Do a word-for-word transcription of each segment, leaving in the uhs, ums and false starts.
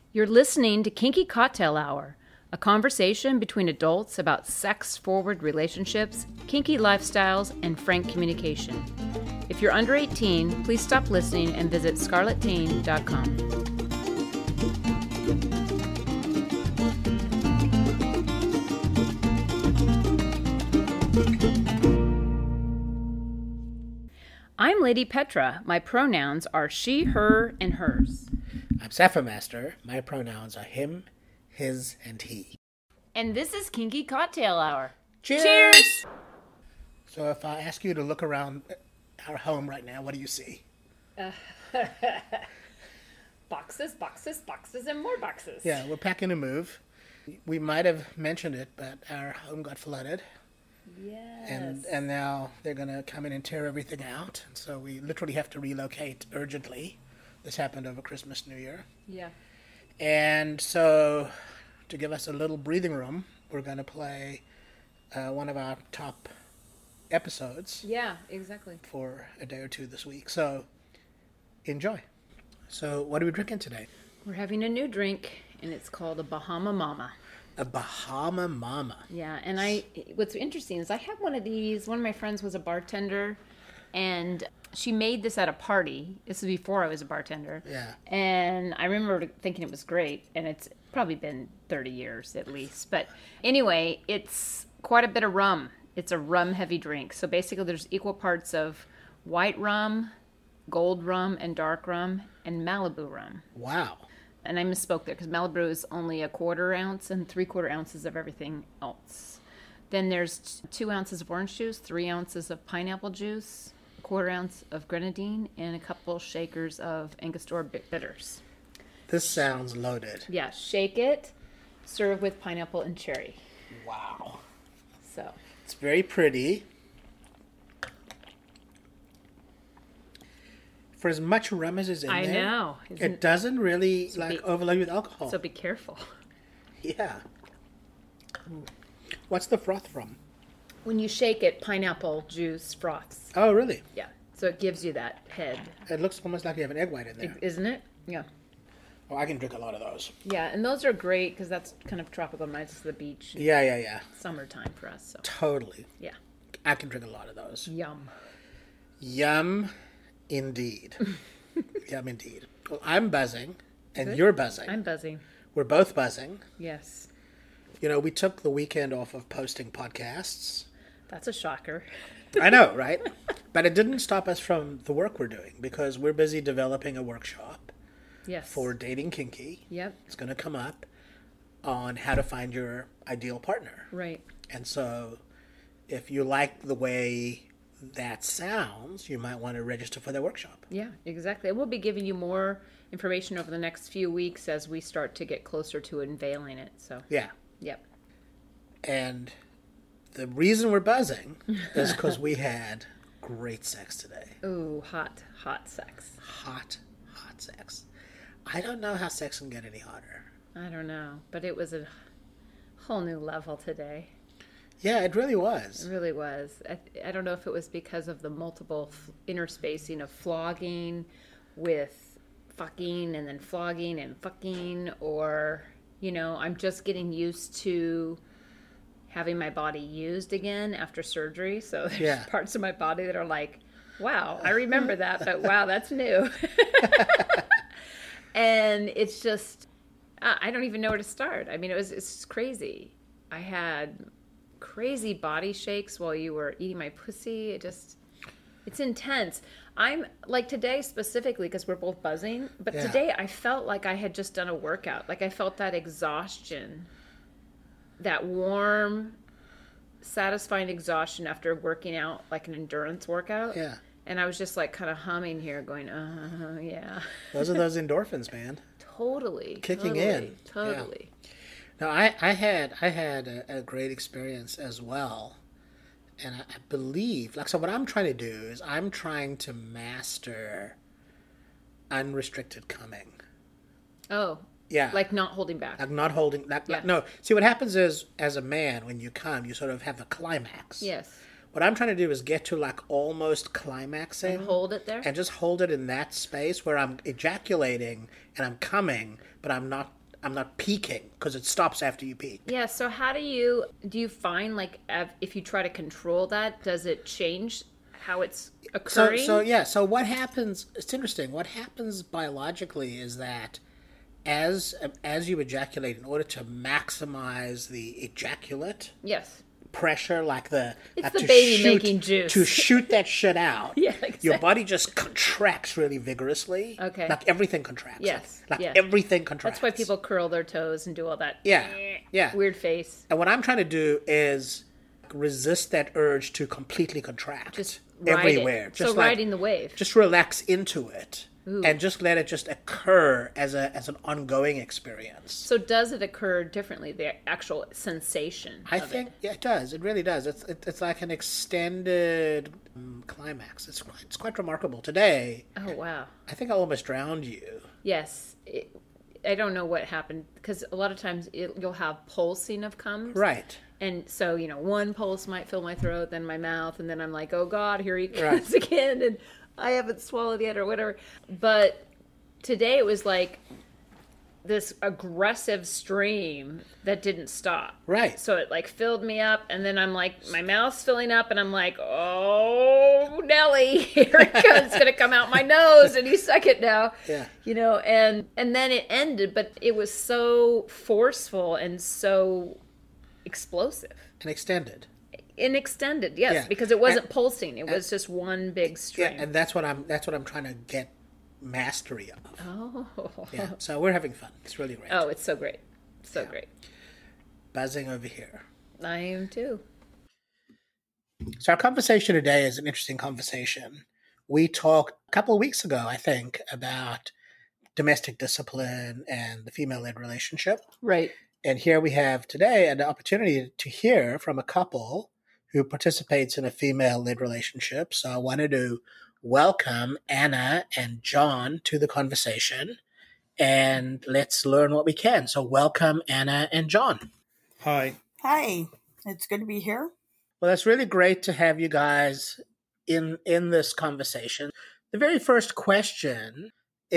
You're listening to Kinky Cocktail Hour, a conversation between adults about sex-forward relationships, kinky lifestyles, and frank communication. If you're under eighteen, please stop listening and visit scarlet teen dot com. I'm Lady Petra. My pronouns are she, her, and hers. I'm Sapphire Master. My pronouns are him, his, and he. And this is Kinky Cocktail Hour. Cheers! Cheers! So if I ask you to look around our home right now, what do you see? Uh, boxes, boxes, boxes, and more boxes. Yeah, we're packing to move. We might have mentioned it, but our home got flooded. Yes. And and now they're going to come in and tear everything out. And so we literally have to relocate urgently. This happened over Christmas, New Year. Yeah. And so to give us a little breathing room, we're going to play uh, one of our top episodes. Yeah, exactly. For a day or two this week. So enjoy. So what are we drinking today? We're having a new drink, and it's called a Bahama Mama. A Bahama Mama. Yeah, and I. What's interesting is I had one of these. One of my friends was a bartender, and she made this at a party. This was before I was a bartender. Yeah. And I remember thinking it was great, and it's probably been thirty years at least. But anyway, it's quite a bit of rum. It's a rum-heavy drink. So basically there's equal parts of white rum, gold rum, and dark rum, and Malibu rum. Wow. And I misspoke there because Malibu is only a quarter ounce and three quarter ounces of everything else. Then there's two ounces of orange juice, three ounces of pineapple juice, a quarter ounce of grenadine, and a couple shakers of Angostura bitters. This sounds loaded. Yeah, shake it, serve with pineapple and cherry. Wow. So it's very pretty. For as much rum as is in I there, know. it doesn't really so like be, overload with alcohol. So be careful. Yeah. What's the froth from? When you shake it, pineapple juice froths. Oh, really? Yeah. So it gives you that head. It looks almost like you have an egg white in there. Isn't it? Yeah. Oh, I can drink a lot of those. Yeah, and those are great because that's kind of tropical, nice to the beach. Yeah, yeah, yeah. Summertime for us. So. Totally. Yeah. I can drink a lot of those. Yum. Yum, indeed. Yum, indeed. Well, I'm buzzing, and Good. You're buzzing. I'm buzzing. We're both buzzing. Yes. You know, we took the weekend off of posting podcasts. That's a shocker. I know, right? But it didn't stop us from the work we're doing because we're busy developing a workshop. Yes. For Dating Kinky. Yep. It's going to come up on how to find your ideal partner. Right. And so if you like the way that sounds, you might want to register for the workshop. Yeah, exactly. We'll be giving you more information over the next few weeks as we start to get closer to unveiling it. So yeah. Yep. And the reason we're buzzing is because we had great sex today. Ooh, hot, hot sex. Hot, hot sex. I don't know how sex can get any hotter. I don't know, but it was a whole new level today. Yeah, it really was. It really was. I, I don't know if it was because of the multiple f- interspacing of flogging with fucking and then flogging and fucking, or, you know, I'm just getting used to having my body used again after surgery. So there's yeah. parts of my body that are like, wow, I remember that, but wow, that's new. And it's just, I don't even know where to start. I mean, it was it's crazy. I had crazy body shakes while you were eating my pussy. It just, it's intense. I'm, like today specifically, because we're both buzzing, but yeah. today I felt like I had just done a workout. Like I felt that exhaustion, that warm, satisfying exhaustion after working out, like an endurance workout. Yeah. And I was just like kind of humming here going, uh, yeah. Those are those endorphins, man. Totally. Kicking totally, in. Totally. Yeah. Now, I, I had I had a, a great experience as well. And I, I believe, like, so what I'm trying to do is I'm trying to master unrestricted coming. Oh. Yeah. Like not holding back. Like not holding, like, yeah. like, no. See, what happens is, as a man, when you come, you sort of have the climax. Yes. What I'm trying to do is get to like almost climaxing. And hold it there? And just hold it in that space where I'm ejaculating and I'm coming, but I'm not I'm not peaking because it stops after you peak. Yeah, so how do you do you find like av- if you try to control that, does it change how it's So, occurring? so yeah. So what happens? It's interesting. What happens biologically is that as as you ejaculate, in order to maximize the ejaculate Yes. pressure, like the It's like the to baby shoot, making juice. to shoot that shit out. Yeah, Your exactly. body just contracts really vigorously. Okay. Like everything contracts. Yes, Like, like yes. everything contracts. That's why people curl their toes and do all that. Yeah. Yeah. Weird face. And what I'm trying to do is resist that urge to completely contract Just ride everywhere. it. Just so like, riding the wave. just relax into it. Ooh. And just let it just occur as a as an ongoing experience. So does it occur differently? The actual sensation. I of think it? yeah, it does. It really does. It's it, it's like an extended um, climax. It's quite, it's quite remarkable. Today, Oh wow. I think I almost drowned you. Yes. It, I don't know what happened because a lot of times it, you'll have pulsing of comes. Right. And so, you know, one pulse might fill my throat, then my mouth, and then I'm like, oh God, here he comes Right. again, and I haven't swallowed yet or whatever. But today it was like this aggressive stream that didn't stop. Right. So it like filled me up, and then I'm like, my mouth's filling up, and I'm like, oh, Nelly, here it comes. It's going to come out my nose any second now. Yeah. You know, and and then it ended, but it was so forceful and so explosive. And extended. And extended, yes, Yeah. because it wasn't And- pulsing. It was just one big Yeah, stream. and that's what I'm that's what I'm trying to get mastery of. oh. Yeah. So we're having fun. It's really great. Oh, it's so great. So Yeah. great. Buzzing over here. I am too. So our conversation today is an interesting conversation. We talked a couple of weeks ago, I think, about domestic discipline and the female-led relationship. Right. And here we have today an opportunity to hear from a couple who participates in a female-led relationship. So I wanted to welcome Anna and John to the conversation, and let's learn what we can. So welcome, Anna and John. Hi. Hi, it's good to be here. Well, it's really great to have you guys in in this conversation. The very first question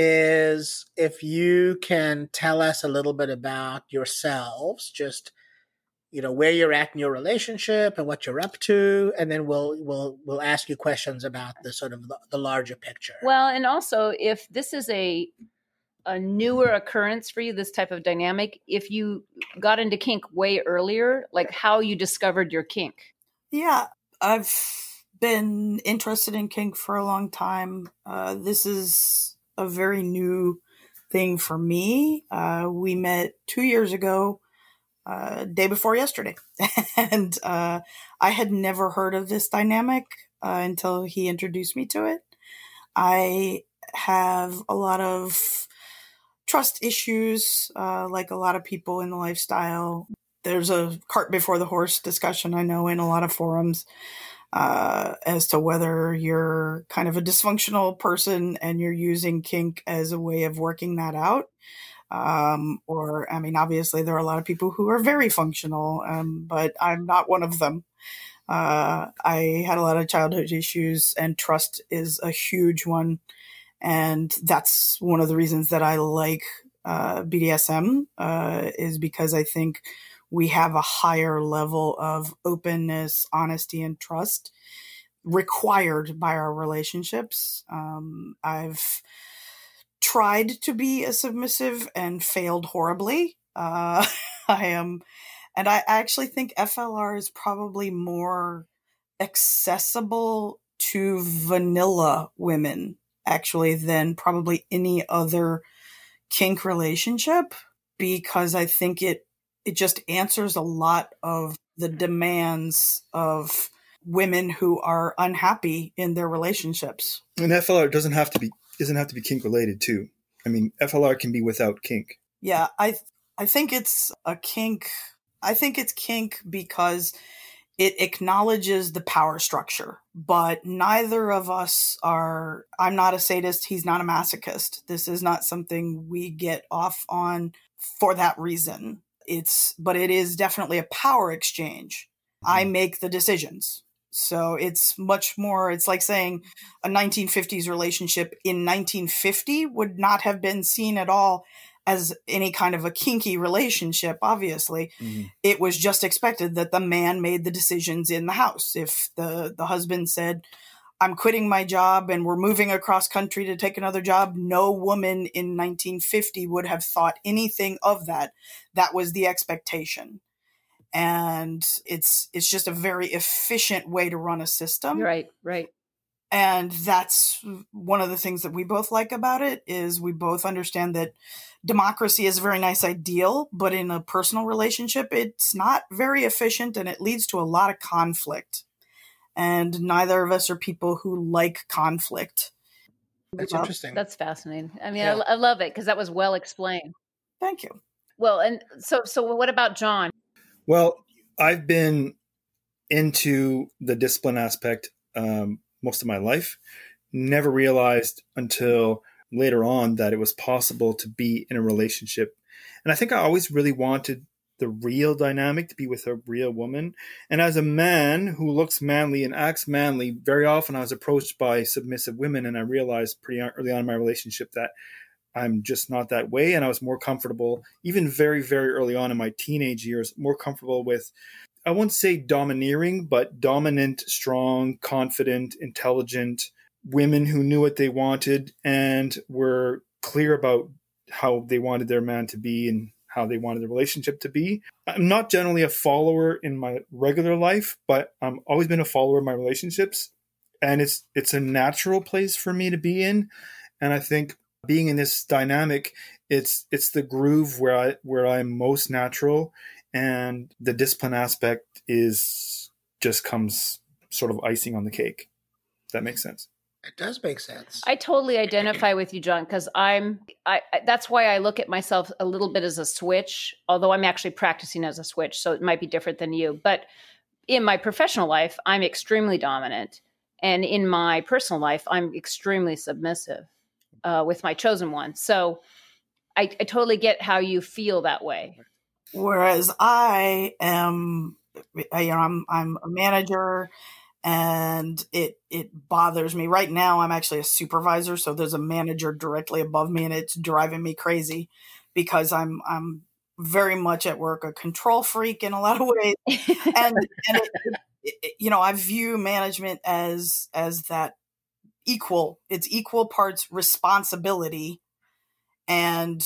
is if you can tell us a little bit about yourselves, just you know where you're at in your relationship and what you're up to, and then we'll we'll we'll ask you questions about the sort of the, the larger picture. Well, and also if this is a a newer occurrence for you, this type of dynamic, if you got into kink way earlier, like how you discovered your kink. Yeah, I've been interested in kink for a long time. Uh, this is a very new thing for me. Uh, we met two years ago, uh, day before yesterday. and uh, I had never heard of this dynamic uh, until he introduced me to it. I have a lot of trust issues, uh, like a lot of people in the lifestyle. There's a cart before the horse discussion, I know, in a lot of forums uh, as to whether you're kind of a dysfunctional person and you're using kink as a way of working that out. Um, or, I mean, obviously there are a lot of people who are very functional, um, but I'm not one of them. Uh, I had a lot of childhood issues, and trust is a huge one. And that's one of the reasons that I like uh, B D S M uh, is because I think we have a higher level of openness, honesty, and trust required by our relationships. Um, I've tried to be a submissive and failed horribly. Uh, I am, and I actually think F L R is probably more accessible to vanilla women actually than probably any other kink relationship, because I think it it just answers a lot of the demands of women who are unhappy in their relationships. And F L R doesn't have to be doesn't have to be kink related too. I mean, F L R can be without kink. Yeah, I I think it's a kink. I think it's kink because it acknowledges the power structure, but neither of us are, I'm not a sadist. He's not a masochist. This is not something we get off on for that reason. It's, but it is definitely a power exchange. I make the decisions. So it's much more, it's like saying a nineteen fifties relationship in nineteen fifty would not have been seen at all as any kind of a kinky relationship, obviously, mm-hmm. it was just expected that the man made the decisions in the house. If the, the husband said, I'm quitting my job and we're moving across country to take another job, no woman in nineteen fifty would have thought anything of that. That was the expectation. And it's it's just a very efficient way to run a system. Right, right. And that's one of the things that we both like about it, is we both understand that democracy is a very nice ideal, but in a personal relationship, it's not very efficient and it leads to a lot of conflict. And neither of us are people who like conflict. That's well, interesting. That's fascinating. I mean, Yeah. I, I love it because that was well explained. Thank you. Well, and so so what about John? Well, I've been into the discipline aspect um, most of my life. Never realized until later on that it was possible to be in a relationship. And I think I always really wanted the real dynamic, to be with a real woman. And as a man who looks manly and acts manly, very often I was approached by submissive women, and I realized pretty early on in my relationship that I'm just not that way. And I was more comfortable, even very, very early on in my teenage years, more comfortable with, I won't say domineering, but dominant, strong, confident, intelligent women who knew what they wanted and were clear about how they wanted their man to be and how they wanted the relationship to be. I'm not generally a follower in my regular life, but I've always been a follower in my relationships. And it's it's a natural place for me to be in. And I think being in this dynamic, it's it's the groove where I where I'm most natural, and the discipline aspect is just comes sort of icing on the cake. If that makes sense. It does make sense. I totally identify with you, John, because I'm. I, I that's why I look at myself a little bit as a switch, although I'm actually practicing as a switch, so it might be different than you. But in my professional life, I'm extremely dominant, and in my personal life, I'm extremely submissive uh, with my chosen one. So I, I totally get how you feel that way. Whereas I am, you know, I'm I'm a manager. And it it bothers me. Right now, I'm actually a supervisor, so there's a manager directly above me, and it's driving me crazy because I'm I'm very much at work a control freak in a lot of ways. and and it, it, it, you know, I view management as as that equal. It's equal parts responsibility, and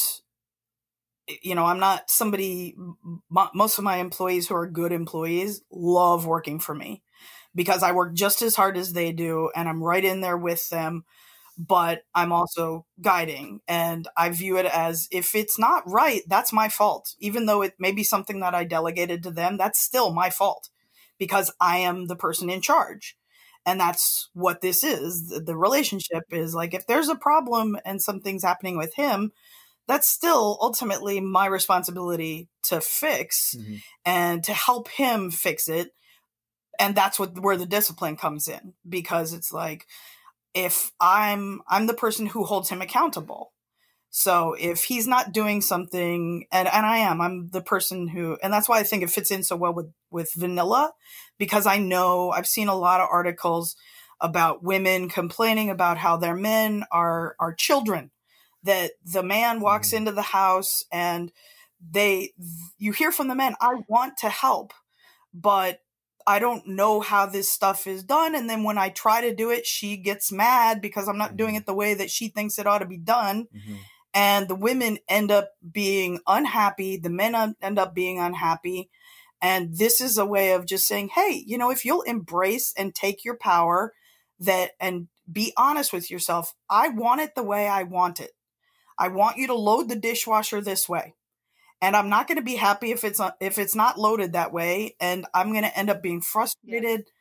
you know, I'm not somebody. Most of my employees who are good employees love working for me, because I work just as hard as they do and I'm right in there with them, but I'm also guiding. And I view it as, if it's not right, that's my fault. Even though it may be something that I delegated to them, that's still my fault because I am the person in charge. And that's what this is. The, the relationship is like, if there's a problem and something's happening with him, that's still ultimately my responsibility to fix mm-hmm. and to help him fix it. And that's what where the discipline comes in, because it's like, if I'm I'm the person who holds him accountable. So if he's not doing something, and, and I am, I'm the person who, and that's why I think it fits in so well with, with vanilla, because I know I've seen a lot of articles about women complaining about how their men are are children, that the man walks mm-hmm. into the house and they, you hear from the men, I want to help, but I don't know how this stuff is done. And then when I try to do it, she gets mad because I'm not mm-hmm. doing it the way that she thinks it ought to be done. Mm-hmm. And the women end up being unhappy. The men end up being unhappy. And this is a way of just saying, hey, you know, if you'll embrace and take your power that and be honest with yourself, I want it the way I want it. I want you to load the dishwasher this way. And I'm not going to be happy if it's if it's not loaded that way, and I'm going to end up being frustrated. Yes.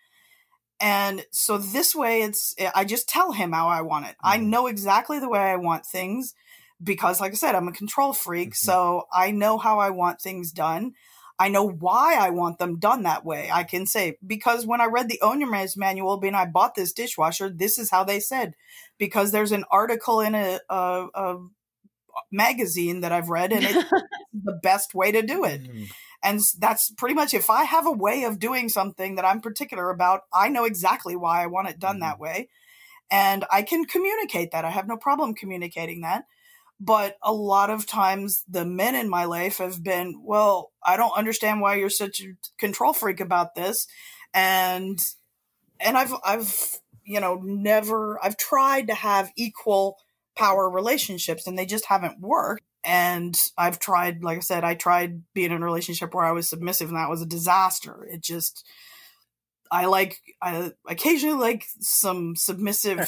And so this way, it's I just tell him how I want it. Mm-hmm. I know exactly the way I want things because, like I said, I'm a control freak. Mm-hmm. So I know how I want things done. I know why I want them done that way. I can say, because when I read the owner's manual, when I bought this dishwasher, this is how they said. Because there's an article in a, a, a magazine that I've read, and it's the best way to do it. Mm. And that's pretty much, if I have a way of doing something that I'm particular about, I know exactly why I want it done mm. that way. And I can communicate that. I have no problem communicating that. But a lot of times the men in my life have been, well, I don't understand why you're such a control freak about this. And, and I've, I've, you know, never, I've tried to have equal power relationships and they just haven't worked. And I've tried, like I said, I tried being in a relationship where I was submissive and that was a disaster. It just, I like, I occasionally like some submissive.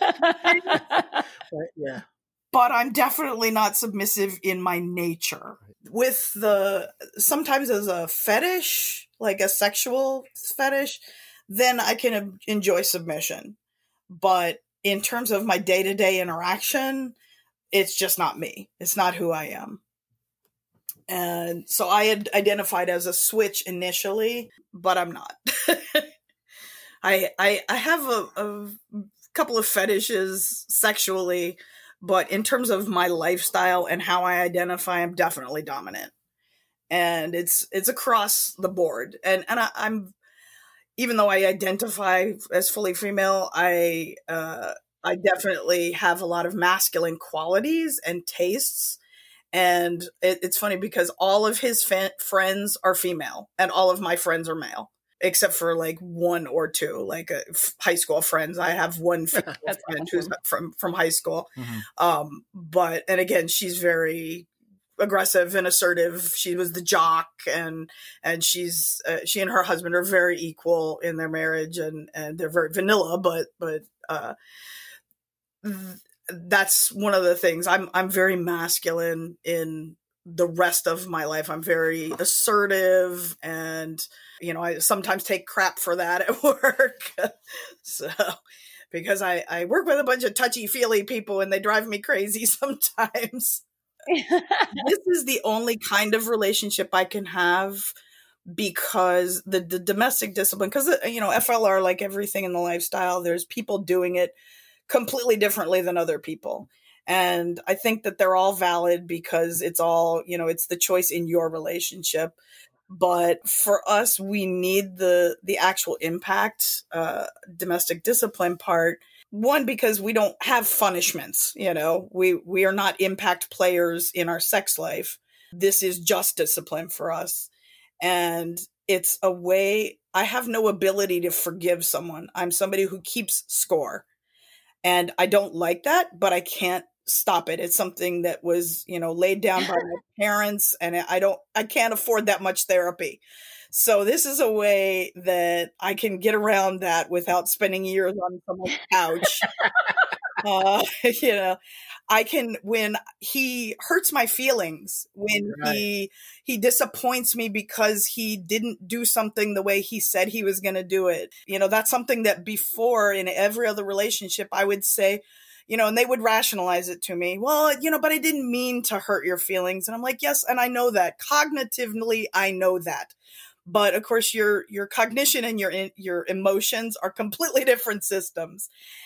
Yeah. But I'm definitely not submissive in my nature. With the, sometimes as a fetish, like a sexual fetish, then I can enjoy submission. But in terms of my day-to-day interaction, it's just not me. It's not who I am. And so I had identified as a switch initially, but I'm not. I, I I have a, a couple of fetishes sexually, but in terms of my lifestyle and how I identify, I'm definitely dominant. And it's it's across the board. And and I, I'm, even though I identify as fully female, I uh, I definitely have a lot of masculine qualities and tastes. And it, it's funny because all of his fa- friends are female and all of my friends are male, except for like one or two, like uh, f- high school friends. I have one female friend awesome. who's from, from high school. Mm-hmm. Um, but, and again, she's very aggressive and assertive. She was the jock and, and she's, uh, she and her husband are very equal in their marriage and, and they're very vanilla, but, but, uh, th- that's one of the things. I'm I'm very masculine in the rest of my life. I'm very assertive and, you know, I sometimes take crap for that at work. So, because I, I work with a bunch of touchy-feely people and they drive me crazy sometimes. This is the only kind of relationship I can have because the, the domestic discipline, because, you know, F L R, like everything in the lifestyle, there's people doing it completely differently than other people. And I think that they're all valid because it's all, you know, it's the choice in your relationship. But for us, we need the the actual impact, uh, domestic discipline part. One, because we don't have punishments, you know, we, we are not impact players in our sex life. This is just discipline for us. And it's a way, I have no ability to forgive someone. I'm somebody who keeps score. And I don't like that, but I can't stop it. It's something that was, you know, laid down by my parents and I don't, I can't afford that much therapy. So this is a way that I can get around that without spending years on someone's couch. uh, you know, I can, when he hurts my feelings, when right. he, he disappoints me because he didn't do something the way he said he was going to do it. You know, that's something that before in every other relationship, I would say, you know, and they would rationalize it to me. Well, you know, but I didn't mean to hurt your feelings. And I'm like, yes. And I know that cognitively, I know that. But of course, your, your cognition and your, your emotions are completely different systems.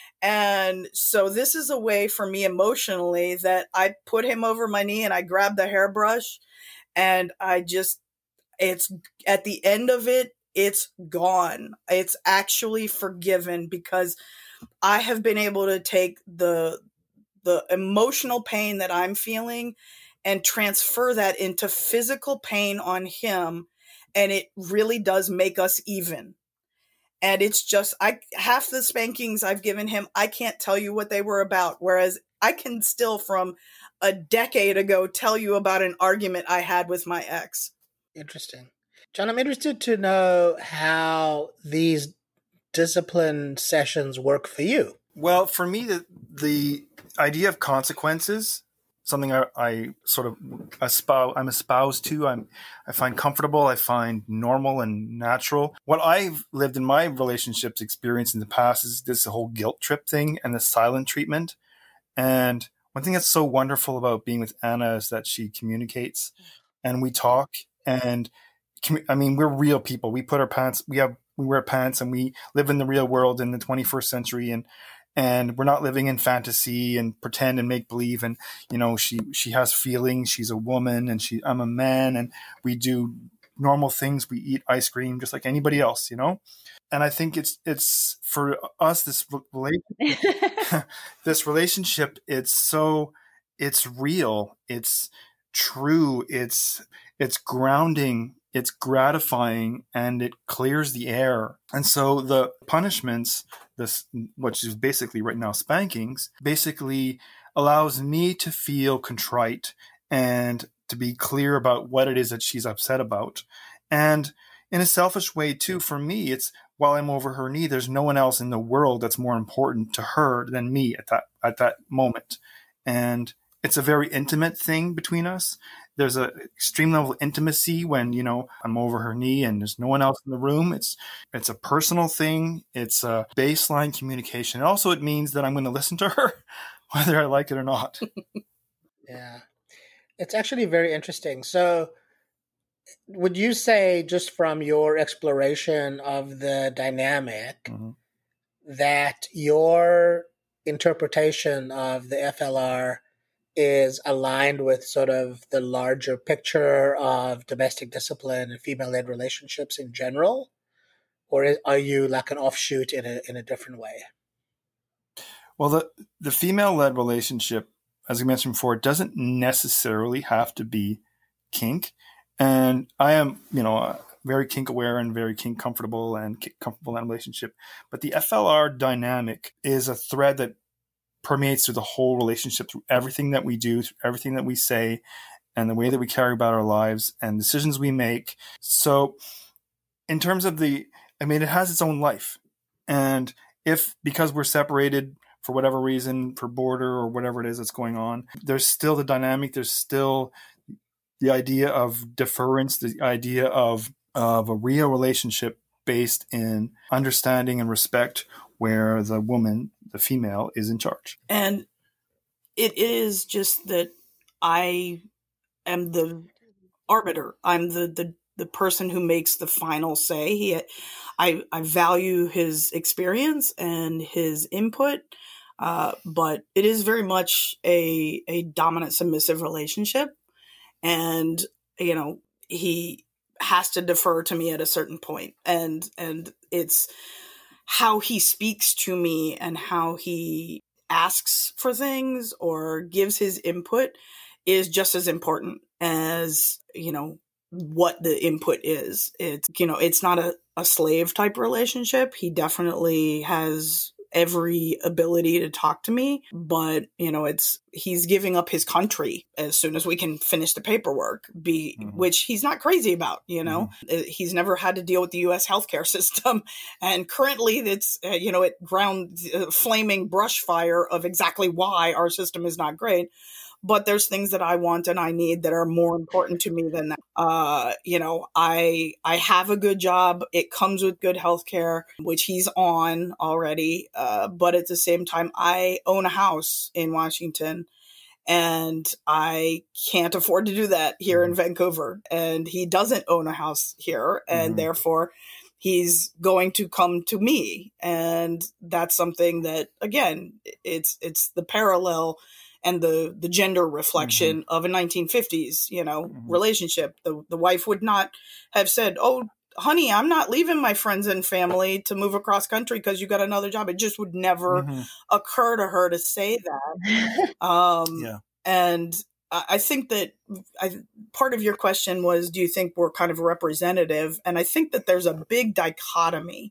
And so this is a way for me emotionally that I put him over my knee and I grab the hairbrush and I just, it's at the end of it, it's gone. It's actually forgiven because I have been able to take the, the emotional pain that I'm feeling and transfer that into physical pain on him. And it really does make us even. And it's just, I half the spankings I've given him, I can't tell you what they were about. Whereas I can still from a decade ago tell you about an argument I had with my ex. Interesting. John, I'm interested to know how these discipline sessions work for you. Well, for me, the, the idea of consequences, something I, I sort of espouse, I'm espoused to, I'm, I find comfortable, I find normal and natural. What I've lived in my relationships experience in the past is this whole guilt trip thing and the silent treatment. And one thing that's so wonderful about being with Anna is that she communicates and we talk and I mean, we're real people. We put our pants, we have, we wear pants and we live in the real world in the twenty-first century and And we're not living in fantasy and pretend and make believe. And, you know, she, she has feelings. She's a woman and she, I'm a man and we do normal things. We eat ice cream just like anybody else, you know? And I think it's, it's for us, this relationship, this relationship, it's so, it's real, it's true, it's it's grounding, it's gratifying, and it clears the air. And so the punishments, this, which is basically right now spankings, basically allows me to feel contrite and to be clear about what it is that she's upset about. And in a selfish way too, for me, it's while I'm over her knee, there's no one else in the world that's more important to her than me at that at that moment. And it's a very intimate thing between us. There's an extreme level of intimacy when, you know, I'm over her knee and there's no one else in the room. It's it's a personal thing. It's a baseline communication. And also, it means that I'm going to listen to her, whether I like it or not. Yeah. It's actually very interesting. So would you say, just from your exploration of the dynamic, mm-hmm. that your interpretation of the F L R is aligned with sort of the larger picture of domestic discipline and female-led relationships in general? Or is, are you like an offshoot in a in a different way? Well, the, the female-led relationship, as I mentioned before, it doesn't necessarily have to be kink. And I am, you know, very kink aware and very kink comfortable and kink comfortable in that relationship. But the F L R dynamic is a thread that permeates through the whole relationship, through everything that we do, through everything that we say, and the way that we carry about our lives and decisions we make. So in terms of the, I mean, it has its own life. And if, because we're separated for whatever reason, for border or whatever it is that's going on, there's still the dynamic, there's still the idea of deference, the idea of, of a real relationship based in understanding and respect, where the woman, the female, is in charge. And it is just that I am the arbiter. I'm the, the, the person who makes the final say. He, I, I value his experience and his input, uh, but it is very much a, a dominant submissive relationship. And, you know, he has to defer to me at a certain point. And, and it's how he speaks to me and how he asks for things or gives his input is just as important as, you know, what the input is. It's, you know, it's not a, a slave type relationship. He definitely has every ability to talk to me, but, you know, it's, he's giving up his country as soon as we can finish the paperwork, be, mm-hmm. which he's not crazy about, you know, mm-hmm. he's never had to deal with the U S healthcare system. And currently it's, uh, you know, it ground uh, flaming brush fire of exactly why our system is not great. But there's things that I want and I need that are more important to me than that. Uh, you know, I I have a good job. It comes with good healthcare, which he's on already. Uh, but at the same time, I own a house in Washington, and I can't afford to do that here mm-hmm. in Vancouver. And he doesn't own a house here, and mm-hmm. therefore he's going to come to me. And that's something that, again, it's it's the parallel and the, the gender reflection mm-hmm. of a nineteen fifties, you know, mm-hmm. relationship. The the wife would not have said, "Oh, honey, I'm not leaving my friends and family to move across country because you got another job." It just would never mm-hmm. occur to her to say that. um, yeah. And I think that I, part of your question was, do you think we're kind of representative? And I think that there's a big dichotomy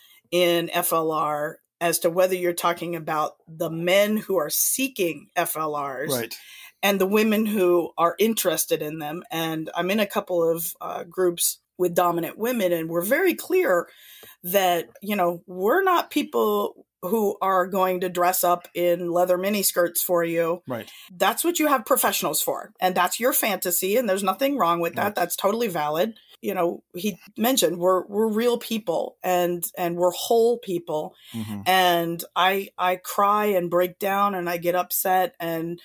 in F L R as to whether you're talking about the men who are seeking F L Rs right. and the women who are interested in them. And I'm in a couple of uh, groups with dominant women, and we're very clear that, you know, we're not people who are going to dress up in leather miniskirts for you. Right. That's what you have professionals for. And that's your fantasy. And there's nothing wrong with that. Right. That's totally valid. You know, he mentioned we're, we're real people and, and we're whole people. Mm-hmm. And I, I cry and break down and I get upset. And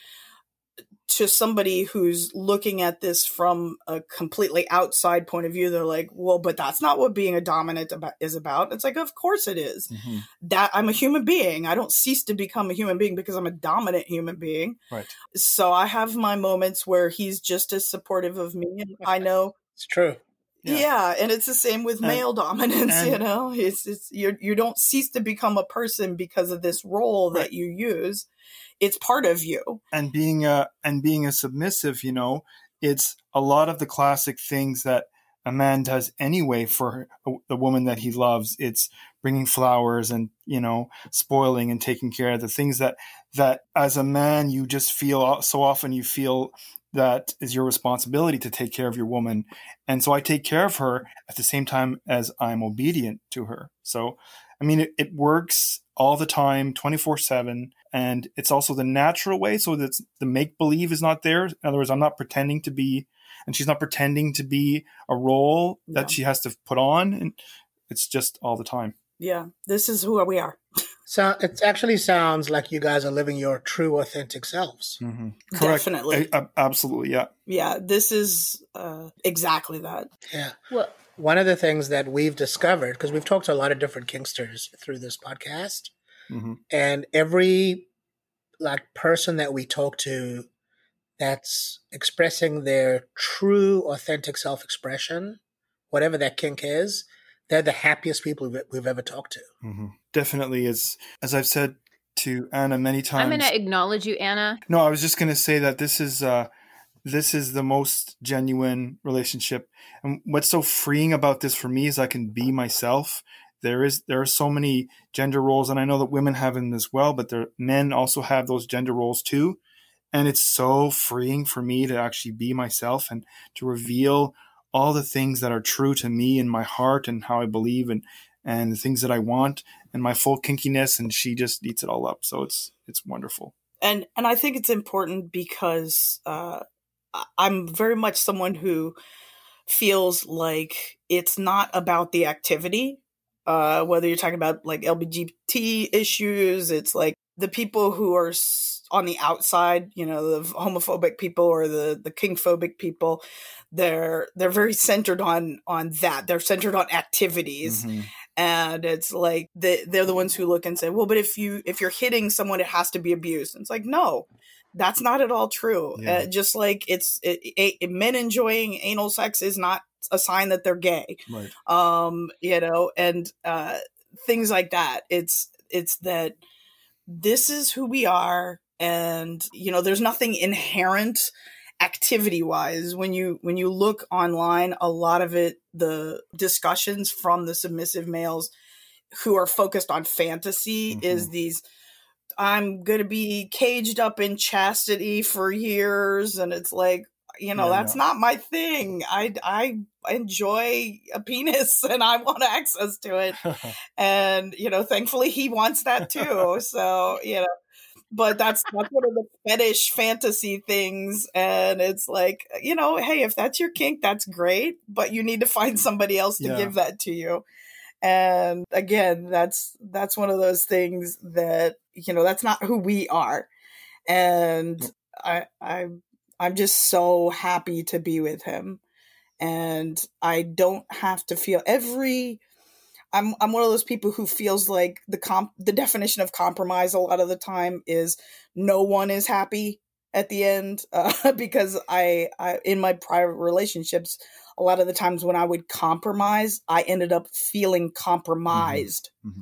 to somebody who's looking at this from a completely outside point of view, they're like, well, but that's not what being a dominant about, is about. It's like, of course it is. Mm-hmm. That I'm a human being. I don't cease to become a human being because I'm a dominant human being. Right. So I have my moments where he's just as supportive of me. And I know it's true. Yeah. yeah, and it's the same with And- male dominance. and- you know, it's it's you you don't cease to become a person because of this role Right. that you use. It's part of you. and being a and being a submissive, you know, it's a lot of the classic things that a man does anyway for the woman that he loves. It's bringing flowers and, you know, spoiling and taking care of the things that that as a man you just feel so often you feel that is your responsibility to take care of your woman. And so I take care of her at the same time as I'm obedient to her. So, I mean, it, it works all the time, twenty-four seven. And it's also the natural way. So that the make believe is not there. In other words, I'm not pretending to be, and she's not pretending to be a role that Yeah. she has to put on. And it's just all the time. Yeah, this is who we are. So it actually sounds like you guys are living your true, authentic selves. Mm-hmm. Correct. Definitely. A- a- absolutely. Yeah. Yeah, this is uh, exactly that. Yeah. Well, One of the things that we've discovered, because we've talked to a lot of different Kingsters through this podcast, Mm-hmm. and every like person that we talk to that's expressing their true, authentic self-expression, whatever that kink is, they're the happiest people we've, we've ever talked to. Mm-hmm. Definitely. As, as I've said to Anna many times. I'm going to acknowledge you, Anna. No, I was just going to say that this is uh, this is the most genuine relationship, and what's so freeing about this for me is I can be myself. There is there are so many gender roles, and I know that women have them as well, but there, men also have those gender roles too, and it's so freeing for me to actually be myself and to reveal all the things that are true to me in my heart and how I believe and and the things that I want and my full kinkiness, and she just eats it all up. So it's it's wonderful. And and I think it's important because uh, I'm very much someone who feels like it's not about the activity. Uh, whether you're talking about like L G B T issues, it's like the people who are on the outside, you know, the homophobic people or the the kink-phobic people, they're they're very centered on on that. They're centered on activities. Mm-hmm. And it's like they, they're the ones who look and say, well, but if you if you're hitting someone, it has to be abused. And it's like, no, that's not at all true. Yeah. Uh, just like it's it, it, men enjoying anal sex is not a sign that they're gay. Right. Um, you know, and uh, things like that. It's it's that this is who we are, and you know, there's nothing inherent activity wise when you when you look online. A lot of it, the discussions from the submissive males who are focused on fantasy, Mm-hmm. is these I'm gonna be caged up in chastity for years, and it's like, you know, Yeah, that's yeah. not my thing. I I enjoy a penis and I want access to it, and you know, thankfully he wants that too. So you know, but that's that's one of the fetish fantasy things, and it's like, you know, hey, if that's your kink, that's great, but you need to find somebody else to Yeah. give that to you. And again, that's that's one of those things that, you know, that's not who we are. And I I I'm just so happy to be with him. And I don't have to feel every I'm I'm one of those people who feels like the comp the definition of compromise a lot of the time is no one is happy at the end, uh, because I, I in my prior relationships, a lot of the times when I would compromise, I ended up feeling compromised. Mm-hmm.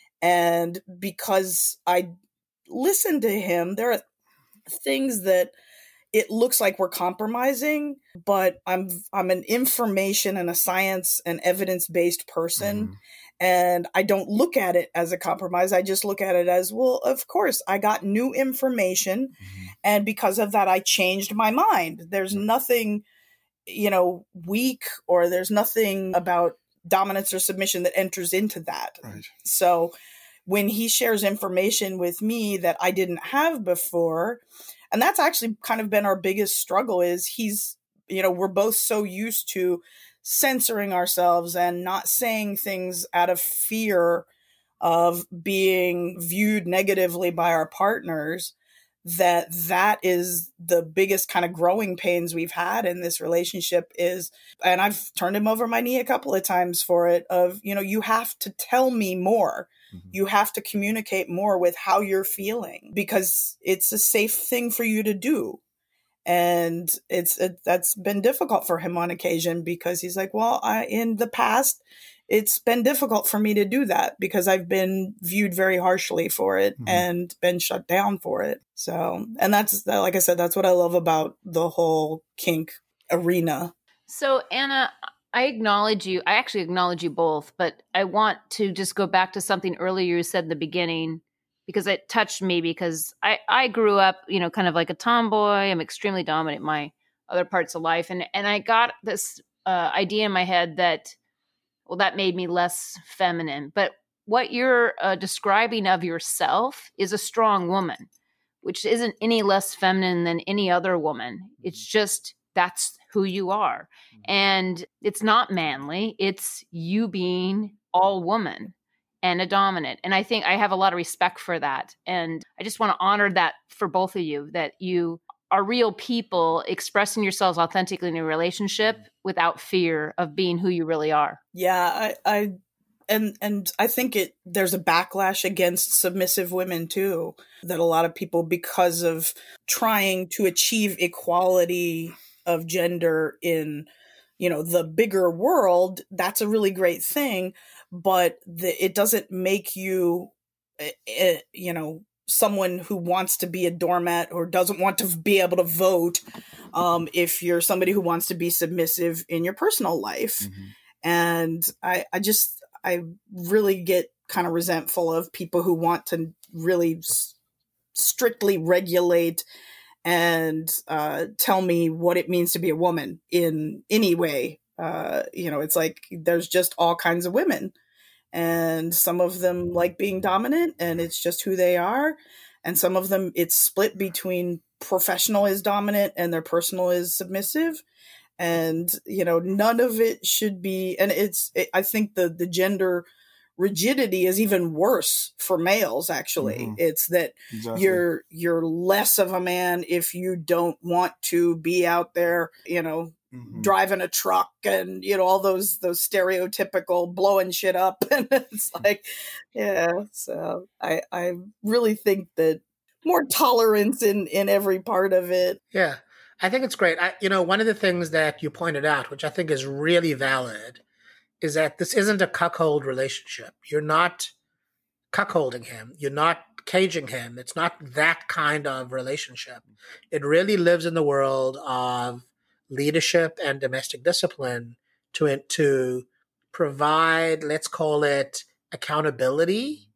And because I listened to him, there are things that it looks like we're compromising, but I'm I'm an information and a science and evidence-based person. Mm-hmm. And I don't look at it as a compromise. I just look at it as, well, of course, I got new information. Mm-hmm. And because of that, I changed my mind. There's nothing, you know, weak, or there's nothing about dominance or submission that enters into that. Right. So when he shares information with me that I didn't have before, and that's actually kind of been our biggest struggle, is he's, you know, we're both so used to censoring ourselves and not saying things out of fear of being viewed negatively by our partners, that that is the biggest kind of growing pains we've had in this relationship is, and I've turned him over my knee a couple of times for it, of, you know, you have to tell me more. Mm-hmm. You have to communicate more with how you're feeling, because it's a safe thing for you to do. And it's it, that's been difficult for him on occasion because he's like, well, I, in the past, it's been difficult for me to do that because I've been viewed very harshly for it mm-hmm. and been shut down for it. So, and that's, like I said, that's what I love about the whole kink arena. So, Anna, I acknowledge you. I actually acknowledge you both, but I want to just go back to something earlier you said in the beginning, because it touched me, because I, I grew up, you know, kind of like a tomboy. I'm extremely dominant in my other parts of life. And, and I got this uh, idea in my head that, well, that made me less feminine. But what you're uh, describing of yourself is a strong woman, which isn't any less feminine than any other woman. It's just, that's who you are. And it's not manly. It's you being all woman and a dominant. And I think I have a lot of respect for that. And I just want to honor that for both of you, that you are real people expressing yourselves authentically in a relationship without fear of being who you really are. Yeah, I, I and and I think it there's a backlash against submissive women too, that a lot of people, because of trying to achieve equality of gender in, you know, the bigger world, that's a really great thing. But the, it doesn't make you, uh, you know, someone who wants to be a doormat or doesn't want to be able to vote um, if you're somebody who wants to be submissive in your personal life. Mm-hmm. And I, I just, I really get kind of resentful of people who want to really s- strictly regulate and uh, tell me what it means to be a woman in any way. Uh, you know, it's like there's just all kinds of women, and some of them like being dominant, and it's just who they are. And some of them, it's split between professional is dominant and their personal is submissive. And, you know, none of it should be. And it's, it, I think the, the gender rigidity is even worse for males. Actually, mm-hmm. It's that exactly. you're, you're less of a man if you don't want to be out there, you know, mm-hmm. driving a truck and, you know, all those, those stereotypical blowing shit up. And it's like, yeah. So I, I really think that more tolerance in, in every part of it. Yeah. I think it's great. I, you know, one of the things that you pointed out, which I think is really valid, is that this isn't a cuckold relationship. You're not cuckolding him. You're not caging him. It's not that kind of relationship. It really lives in the world of leadership and domestic discipline to, to provide, let's call it, accountability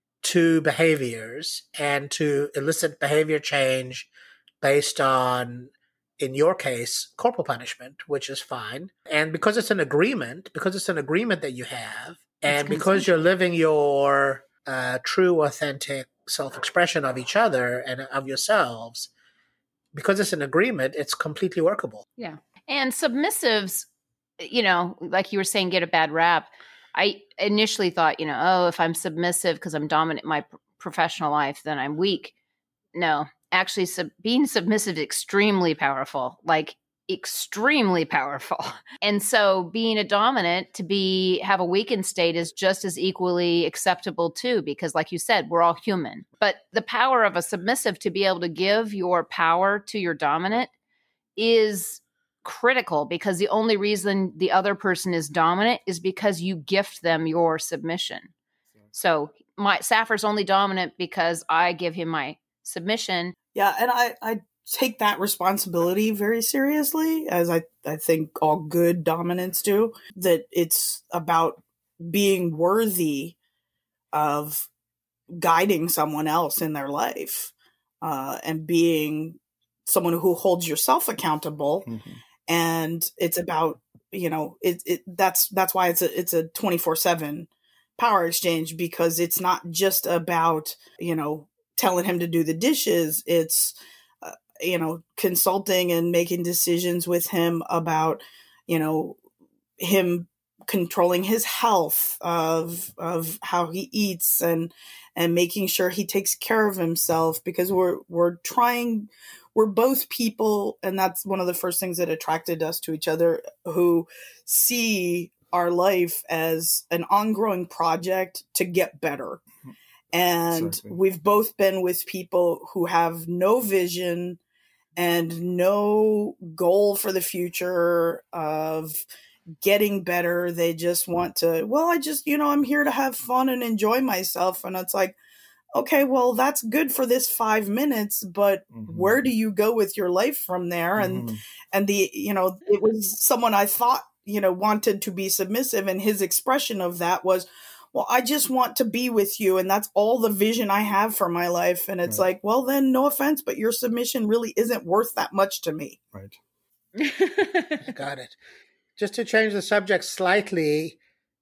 to behaviors and to elicit behavior change based on, in your case, corporal punishment, which is fine. And because it's an agreement, because it's an agreement that you have, and because you're living your uh, true, authentic self-expression of each other and of yourselves, because it's an agreement, it's completely workable. Yeah. And submissives, you know, like you were saying, get a bad rap. I initially thought, you know, oh, if I'm submissive because I'm dominant in my p- professional life, then I'm weak. No. Actually, sub- being submissive is extremely powerful, like extremely powerful. And so being a dominant to be have a weakened state is just as equally acceptable too, because like you said, we're all human. But the power of a submissive to be able to give your power to your dominant is critical, because the only reason the other person is dominant is because you gift them your submission. So my Sapphire's only dominant because I give him my submission. Yeah, and I, I take that responsibility very seriously, as I, I think all good dominants do, that it's about being worthy of guiding someone else in their life uh, and being someone who holds yourself accountable. Mm-hmm. And it's about, you know, it, it that's that's why it's a it's a twenty-four seven power exchange, because it's not just about, you know, telling him to do the dishes. It's, uh, you know, consulting and making decisions with him about, you know, him controlling his health, of, of how he eats, and, and making sure he takes care of himself, because we're, we're trying, we're both people. And that's one of the first things that attracted us to each other, who see our life as an ongoing project to get better. And exactly. We've both been with people who have no vision and no goal for the future of getting better. They just want to, well, I just, you know, I'm here to have fun and enjoy myself. And it's like, okay, well, that's good for this five minutes, but mm-hmm. where do you go with your life from there? And, mm-hmm. and the, you know, it was someone I thought, you know, wanted to be submissive. And his expression of that was, well, I just want to be with you. And that's all the vision I have for my life. And it's right. like, well, then no offense, but your submission really isn't worth that much to me. Right. Got it. Just to change the subject slightly,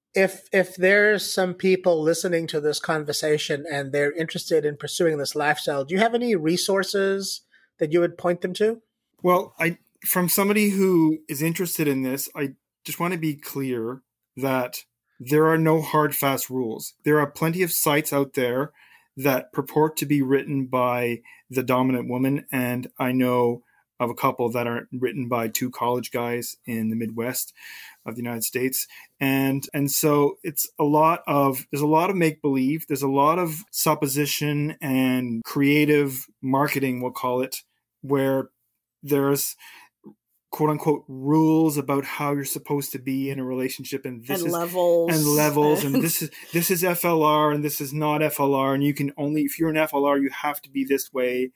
if if there's some people listening to this conversation and they're interested in pursuing this lifestyle, do you have any resources that you would point them to? Well, I from somebody who is interested in this, I just want to be clear that there are no hard, fast rules. There are plenty of sites out there that purport to be written by the dominant woman, and I know of a couple that are written by two college guys in the Midwest of the United States. And and so it's a lot of, there's a lot of make-believe. There's a lot of supposition and creative marketing, we'll call it, where there's quote unquote rules about how you're supposed to be in a relationship. And this and is levels. and levels. And this is, this is F L R and this is not F L R. And you can only, if you're an F L R, you have to be this way.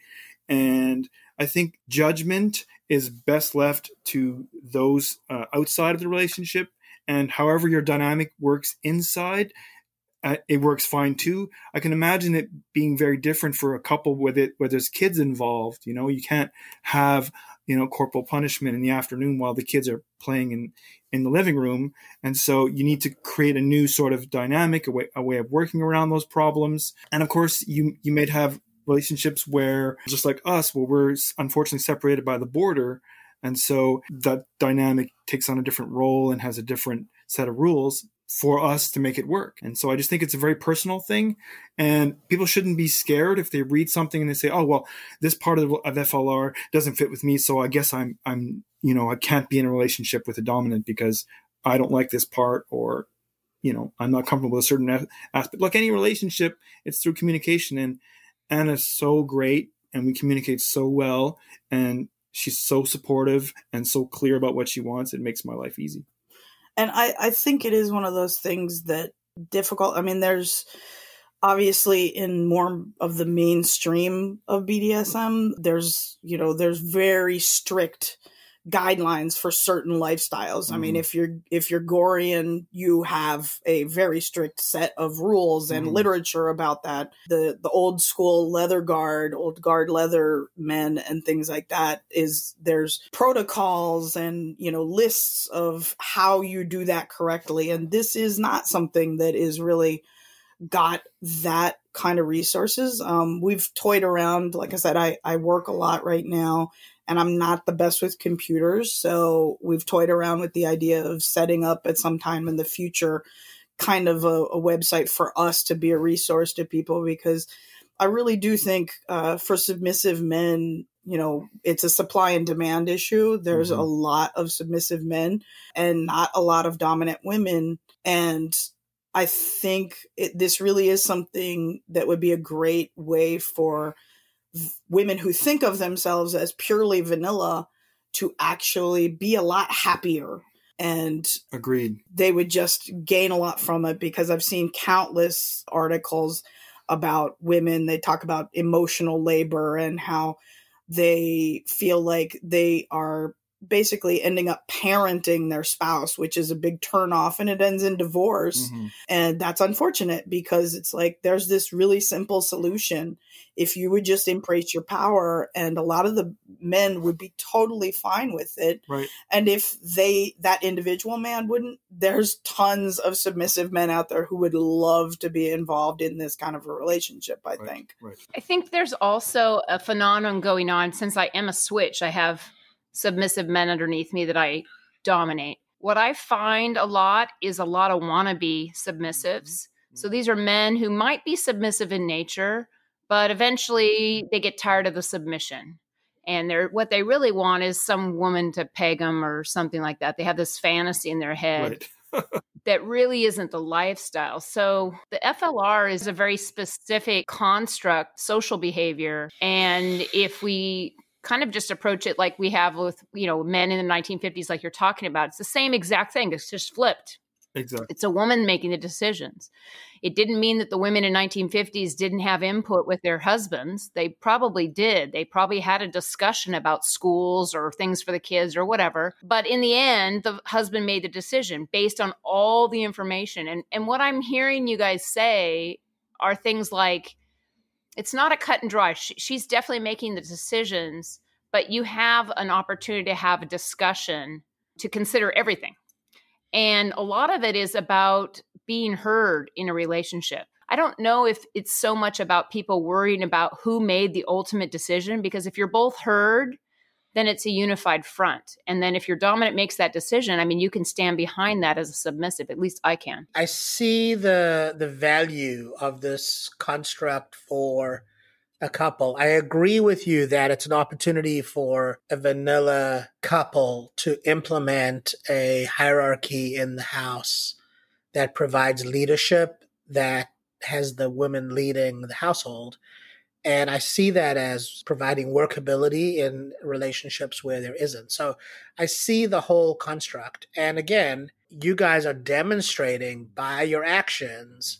And I think judgment is best left to those uh, outside of the relationship. And however your dynamic works inside, uh, it works fine too. I can imagine it being very different for a couple with it, where there's kids involved. You know, you can't have, you know, corporal punishment in the afternoon while the kids are playing in, in the living room. And so you need to create a new sort of dynamic, a way, a way of working around those problems. And of course, you, you may have relationships where, just like us, where we're unfortunately separated by the border. And so that dynamic takes on a different role and has a different set of rules for us to make it work. And so I just think it's a very personal thing, and people shouldn't be scared if they read something and they say, oh, well, this part of, of F L R doesn't fit with me. So I guess I'm, I'm, you know, I can't be in a relationship with a dominant because I don't like this part, or, you know, I'm not comfortable with a certain aspect. Like any relationship, it's through communication, and Anna's so great and we communicate so well, and she's so supportive and so clear about what she wants. It makes my life easy. And I, I think it is one of those things that difficult. I mean, there's obviously in more of the mainstream of B D S M, there's, you know, there's very strict guidelines for certain lifestyles. Mm-hmm. I mean, if you're if you're Gorean, you have a very strict set of rules and mm-hmm. literature about that. The the old school leather guard, old guard leather men and things like that, is there's protocols and, you know, lists of how you do that correctly. And this is not something that is really got that kind of resources. Um, we've toyed around. Like I said, I, I work a lot right now, and I'm not the best with computers. So we've toyed around with the idea of setting up at some time in the future kind of a, a website for us to be a resource to people, because I really do think uh, for submissive men, you know, it's a supply and demand issue. There's mm-hmm. a lot of submissive men and not a lot of dominant women. And I think it, this really is something that would be a great way for women who think of themselves as purely vanilla to actually be a lot happier. And agreed, they would just gain a lot from it, because I've seen countless articles about women. They talk about emotional labor and how they feel like they are basically ending up parenting their spouse, which is a big turnoff, and it ends in divorce. Mm-hmm. And that's unfortunate, because it's like, there's this really simple solution. If you would just embrace your power, and a lot of the men would be totally fine with it. Right. And if they, that individual man wouldn't, there's tons of submissive men out there who would love to be involved in this kind of a relationship, I right. think. Right. I think there's also a phenomenon going on. Since I am a switch, I have submissive men underneath me that I dominate. What I find a lot is a lot of wannabe submissives. So these are men who might be submissive in nature, but eventually they get tired of the submission. And they're, what they really want is some woman to peg them or something like that. They have this fantasy in their head right. that really isn't the lifestyle. So the F L R is a very specific construct, social behavior. And if we kind of just approach it like we have with, you know, men in the nineteen fifties, like you're talking about. It's the same exact thing. It's just flipped. Exactly. It's a woman making the decisions. It didn't mean that the women in nineteen fifties didn't have input with their husbands. They probably did. They probably had a discussion about schools or things for the kids or whatever. But in the end, the husband made the decision based on all the information. And, and what I'm hearing you guys say are things like, it's not a cut and dry. She, she's definitely making the decisions, but you have an opportunity to have a discussion to consider everything. And a lot of it is about being heard in a relationship. I don't know if it's so much about people worrying about who made the ultimate decision, because if you're both heard, then it's a unified front. And then if your dominant makes that decision, I mean, you can stand behind that as a submissive. At least I can. I see the the value of this construct for a couple. I agree with you that it's an opportunity for a vanilla couple to implement a hierarchy in the house that provides leadership, that has the women leading the household. And I see that as providing workability in relationships where there isn't. So I see the whole construct. And again, you guys are demonstrating by your actions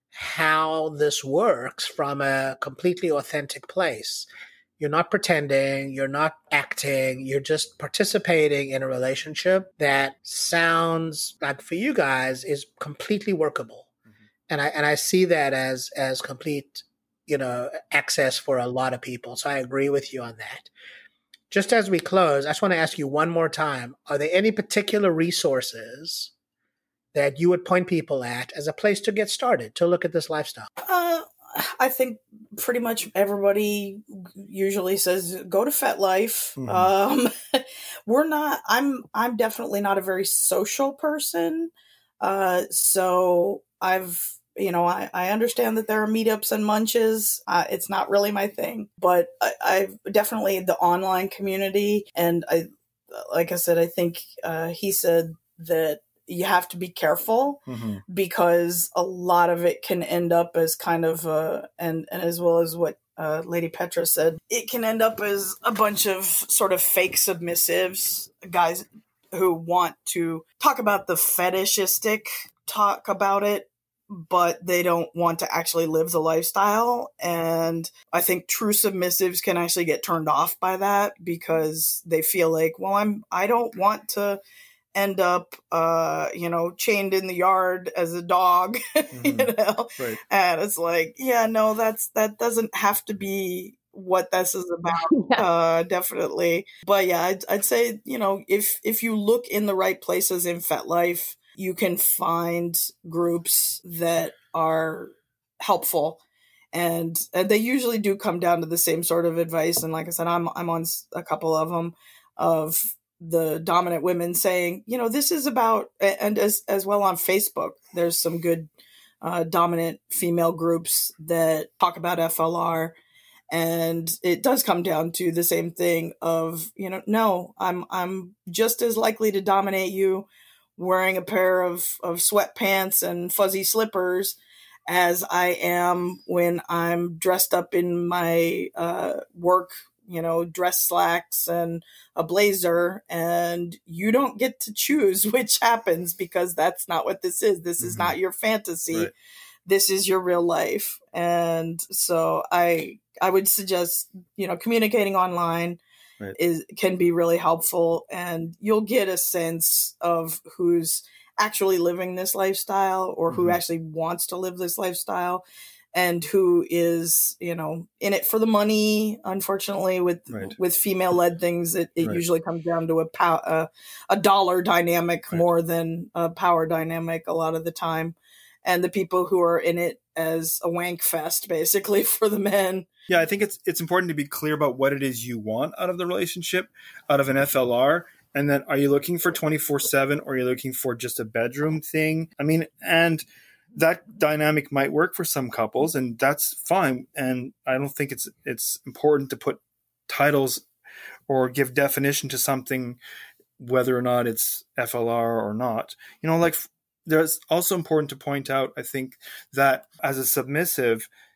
how this works from a completely authentic place. You're not pretending, you're not acting, you're just participating in a relationship that sounds like for you guys is completely workable. Mm-hmm. And I and I see that as as complete, you know, access for a lot of people. So I agree with you on that. Just as we close, I just want to ask you one more time, are there any particular resources that you would point people at as a place to get started, to look at this lifestyle? Uh, I think pretty much everybody usually says, go to FetLife. Mm-hmm. Um, we're not, I'm, I'm definitely not a very social person. Uh, so I've, you know, I, I understand that there are meetups and munches. Uh, it's not really my thing, but I, I've definitely the online community. And I, like I said, I think, uh, he said that you have to be careful, mm-hmm. because a lot of it can end up as kind of, uh, and, and as well as what uh, Lady Petra said, it can end up as a bunch of sort of fake submissives, guys who want to talk about the fetishistic, talk about it, but they don't want to actually live the lifestyle. And I think true submissives can actually get turned off by that because they feel like, well, I'm, I don't want to end up, uh, you know, chained in the yard as a dog, mm-hmm. you know, right. And it's like, yeah, no, that's, that doesn't have to be what this is about. Yeah. Uh, definitely. But yeah, I'd, I'd say, you know, if, if you look in the right places in FetLife, you can find groups that are helpful. And, and they usually do come down to the same sort of advice. And like I said, I'm, I'm on a couple of them of the dominant women saying, you know, this is about, and as, as well on Facebook, there's some good uh, dominant female groups that talk about F L R. And it does come down to the same thing of, you know, no, I'm, I'm just as likely to dominate you wearing a pair of, of sweatpants and fuzzy slippers as I am when I'm dressed up in my uh, work, you know, dress slacks and a blazer, and you don't get to choose which happens because that's not what this is. This mm-hmm. is not your fantasy. Right. This is your real life. And so I, I would suggest, you know, communicating online right. is, can be really helpful, and you'll get a sense of who's actually living this lifestyle or mm-hmm. who actually wants to live this lifestyle. And who is, you know, in it for the money. Unfortunately, with right. with female led things, it, it right. usually comes down to a pow- uh, a dollar dynamic right. more than a power dynamic a lot of the time. And the people who are in it as a wank fest, basically, for the men. Yeah, I think it's it's important to be clear about what it is you want out of the relationship, out of an F L R. And then, are you looking for twenty-four seven, or are you looking for just a bedroom thing? I mean, and that dynamic might work for some couples, and that's fine. And I don't think it's it's important to put titles or give definition to something, whether or not it's F L R or not. You know, like there's also important to point out, I think, that as a submissive,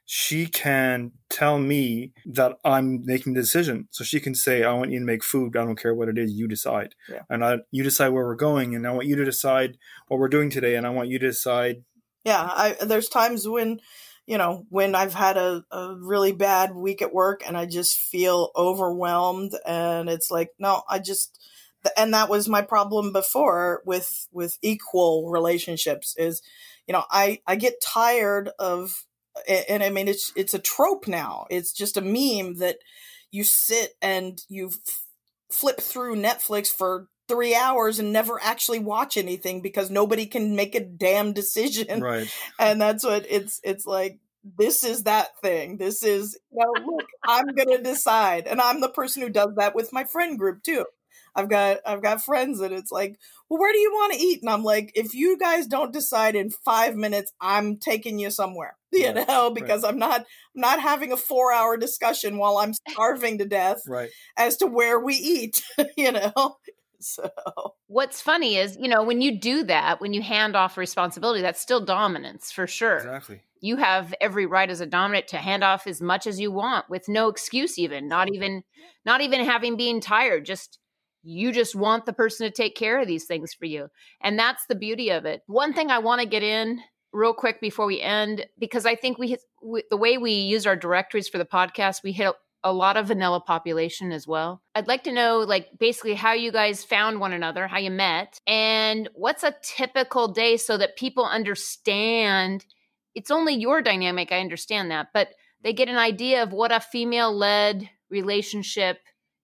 she can tell me that I'm making the decision. So she can say, I want you to make food. I don't care what it is. You decide. Yeah. And I, you decide where we're going. And I want you to decide what we're doing today. And I want you to decide. Yeah. I, there's times when, you know, when I've had a, a really bad week at work and I just feel overwhelmed, and it's like, no, I just, and that was my problem before with, with equal relationships is, you know, I, I get tired of, and I mean, it's, it's a trope now. It's just a meme that you sit and you f- flip through Netflix for three hours and never actually watch anything because nobody can make a damn decision. Right. And that's what it's, it's like, this is that thing. This is, you know, look, I'm going to decide. And I'm the person who does that with my friend group too. I've got, I've got friends that it's like, well, where do you want to eat? And I'm like, if you guys don't decide in five minutes, I'm taking you somewhere, you Right, know, because right. I'm not, I'm not having a four hour discussion while I'm starving to death Right. as to where we eat, you know? So What's funny is, you know, when you do that, when you hand off responsibility, that's still dominance for sure. Exactly. You have every right as a dominant to hand off as much as you want with no excuse, even not even, not even having been tired. Just, you just want the person to take care of these things for you. And that's the beauty of it. One thing I want to get in real quick before we end, because I think we, we the way we use our directories for the podcast, we hit a lot of vanilla population as well. I'd like to know, like, basically how you guys found one another, how you met, and what's a typical day so that people understand. It's only your dynamic, I understand that, but they get an idea of what a female-led relationship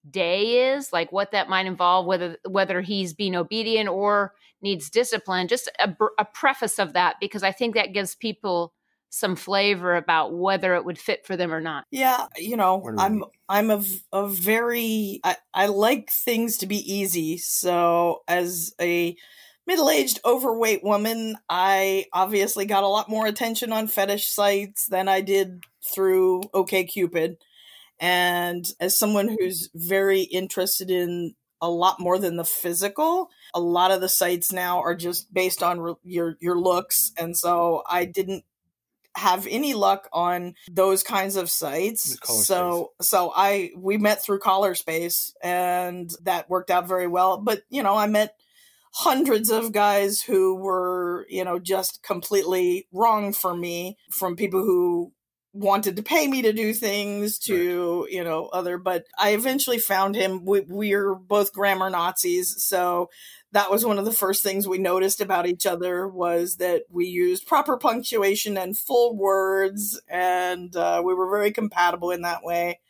day is, like what that might involve, whether whether he's being obedient or needs discipline. Just a, a preface of that, because I think that gives people some flavor about whether it would fit for them or not. yeah, you know, What do we I'm need? I'm a, a very I, I like things to be easy. So as a middle-aged overweight woman, I obviously got a lot more attention on fetish sites than I did through OkCupid. And as someone who's very interested in a lot more than the physical, a lot of the sites now are just based on re- your your looks. And so I didn't have any luck on those kinds of sites. The Collar So so I we met through Collar Space, and that worked out very well. But, you know, I met hundreds of guys who were, you know, just completely wrong for me, from people who wanted to pay me to do things to, you know, other, but I eventually found him. We, we're both grammar Nazis. So that was one of the first things we noticed about each other, was that we used proper punctuation and full words. And uh, we were very compatible in that way.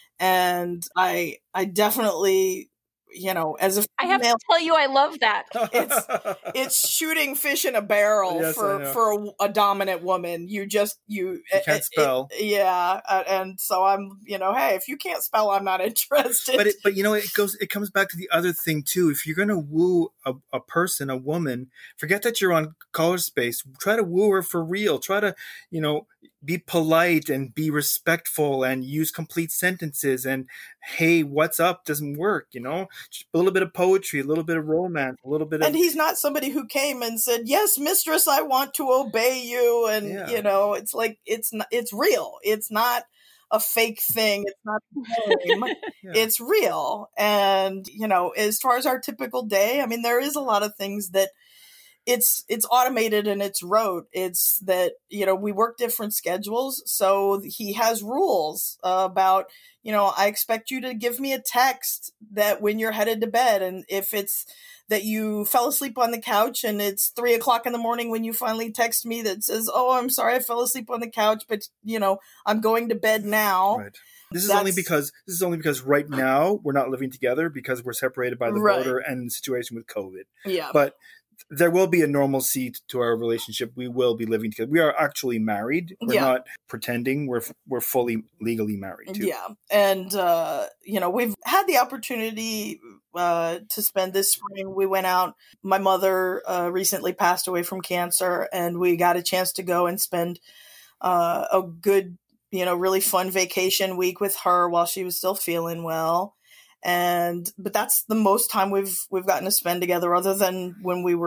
And I, I definitely, you know, as a I have female, to tell you, I love that. it's it's shooting fish in a barrel Yes, I for know. for a, a dominant woman. You just you, You can't it- spell. it- yeah, uh, and so I'm, you know, hey, if you can't spell, I'm not interested. But it, but you know, it goes. It comes back to the other thing too. If you're gonna woo a, a person, a woman, forget that you're on Collar Space. Try to woo her for real. Try to, you know, be polite and be respectful and use complete sentences. And hey, what's up doesn't work. You know, just a little bit of poetry, a little bit of romance, a little bit of. And he's not somebody who came and said, "Yes, mistress, I want to obey you." And Yeah. you know, it's like it's not, it's real. It's not a fake thing. It's not a game. Yeah. It's real. And you know, as far as our typical day, I mean, there is a lot of things that it's it's automated and it's rote. It's that, you know, we work different schedules, so he has rules uh, about, you know, I expect you to give me a text that when you're headed to bed, and if it's that you fell asleep on the couch and it's three o'clock in the morning when you finally text me that says, "Oh, I'm sorry, I fell asleep on the couch, but you know, I'm going to bed now." Right. This is only That's- because this is only because right now we're not living together because we're separated by the Right. border and the situation with COVID. Yeah. But there will be a normalcy to our relationship. We will be living together. We are actually married. We're Yeah. not pretending. We're we're fully legally married too. Yeah. And, uh, you know, we've had the opportunity uh, to spend this spring. We went out. My mother uh, recently passed away from cancer, and we got a chance to go and spend uh, a good, you know, really fun vacation week with her while she was still feeling well. And, but that's the most time we've, we've gotten to spend together, other than when we were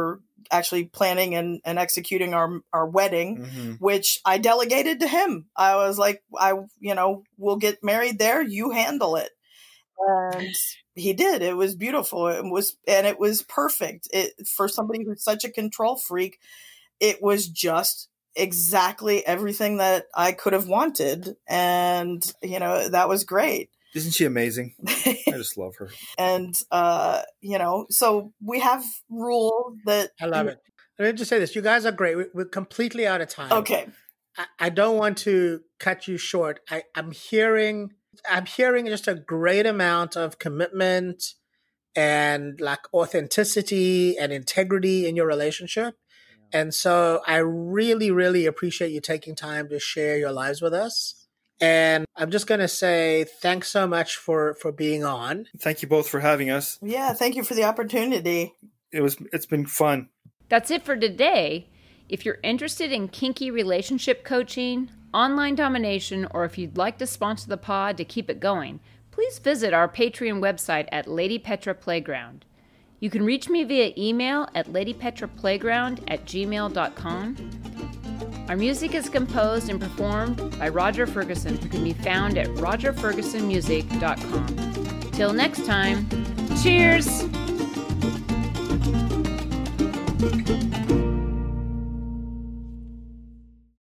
actually planning and, and executing our, our wedding, Mm-hmm. which I delegated to him. I was like, I, you know, we'll get married there. You handle it. And he did. It was beautiful. It was, and it was perfect. It, for somebody who's such a control freak, it was just exactly everything that I could have wanted. And, you know, that was great. Isn't she amazing? I just love her. And, uh, you know, so we have rules that. I love it. Let me just say this. You guys are great. We- We're completely out of time. Okay. I, I don't want to cut you short. I, I'm hearing, I'm hearing just a great amount of commitment and like authenticity and integrity in your relationship. And so I really, really appreciate you taking time to share your lives with us. And I'm just going to say thanks so much for, for being on. Thank you both for having us. Yeah. Thank you for the opportunity. It was, it's been fun. That's it for today. If you're interested in kinky relationship coaching, online domination, or if you'd like to sponsor the pod to keep it going, please visit our Patreon website at Lady Petra Playground. You can reach me via email at ladypetraplayground at gmail dot com. Our music is composed and performed by Roger Ferguson, who can be found at roger ferguson music dot com. Till next time, cheers!